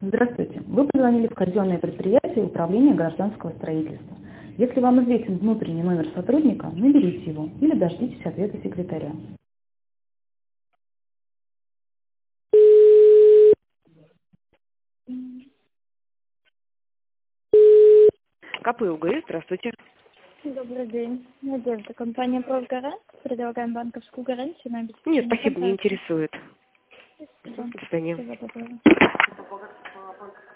Здравствуйте. Вы позвонили в казенное предприятие Управления гражданского строительства. Если вам известен внутренний номер сотрудника, наберите его или дождитесь ответа секретаря. КП УГС, здравствуйте. Добрый день. Надежда, компания «Профгарант». Предлагаем банковскую гарантию на Нет, обеспечение спасибо, не контракта. интересует. Спасибо. До свидания. Всего доброго.